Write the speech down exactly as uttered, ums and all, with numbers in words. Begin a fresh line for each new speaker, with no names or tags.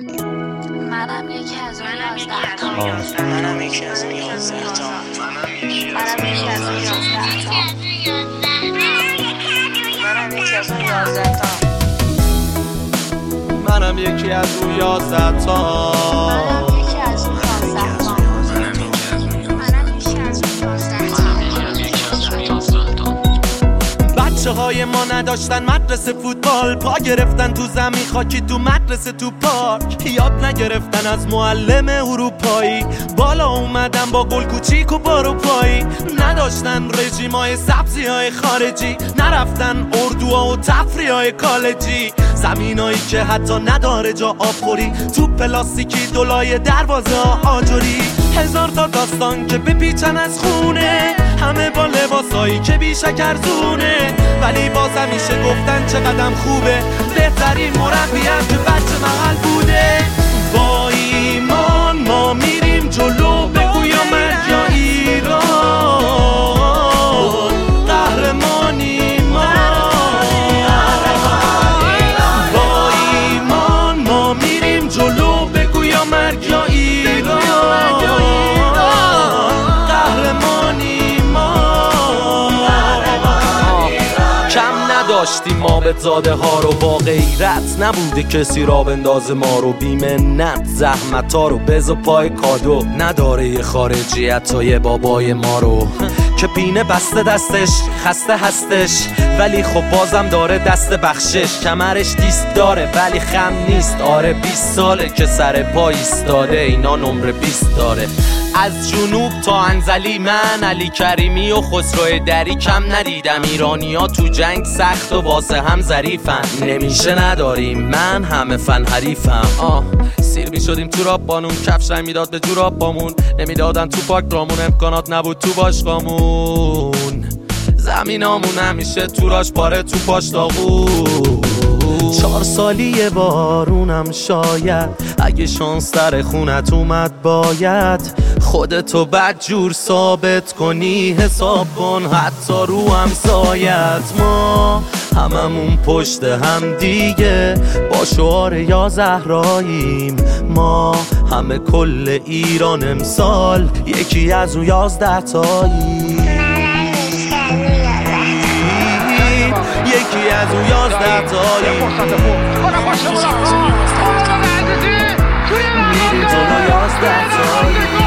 منم یکی از اون یازده تا منم یکی از اون یازده تا منم یکی از اون یازده تا منم یکی از اون یازده تا
منم یکی از اون یازده تا بچه های ما نداشتن مدرسه فوتبال، پا گرفتن تو زمین خاکی تو مدرسه تو پارک، یاد نگرفتن از معلم اروپایی، بالا اومدن با گل کوچیک و بارو پایی، نداشتن رژیمای سبزی های خارجی، نرفتن اردوها و تفریح های کالجی، زمینایی که حتی نداره جا آب خوری، تو پلاستیکی دولای دروازه ها آجوری، هزار تا داستان که بپیچن از خونه، همه با لباسایی که بی شکرزونه، ولی بازم میشه گفتن چقدرم خوبه، بهترین مربی هم که بچه محل بوده. با ایمان ما میریم جلو، بگو یا مرگ یا ایران، قهرمانی ما. با ایمان ما میریم جلو، بگو یا مرگ یا ایران، قهرمانی ما. کم نداشتیم ما به زاده ها رو، با غیرت نبوده کسی را بندازه ما رو، بی‌منت زحمت ها رو بذار پای کادو، نداره یه خارجی حتی یه بابای ما رو که پینه بسته دستش خسته هستش، ولی خب بازم داره دست بخشش، کمرش دیست داره ولی خم نیست، آره بیست ساله که سر پا ایستاده، اینا نمره بیست داره. از جنوب تا انزلی من علی کریمی و خسرو دری کم ندیدم، ایرانی ها تو جنگ سخت و واسه هم ظریفن، نمیشه نداریم من همه فن حریفم. آه سیر می شدیم تو راب بانون، کفش رنگ میداد به جوراب بامون، نمیدادن تو پاک رامون، امکانات نبود تو باشقامون، زمینامون همیشه تو راش پاره تو پاش داغون. چهار سالی یه بارونم شاید، اگه شانس در خونت اومد باید خودتو بد جور ثابت کنی، حساب کن حتی رو همسایت. ما هممون پشت هم دیگه با شعار یا زهراییم، ما همه کل ایران امسال یکی از اون یازده تایی، یکی از اون یازده تایی، میریم جلو یازده تایی.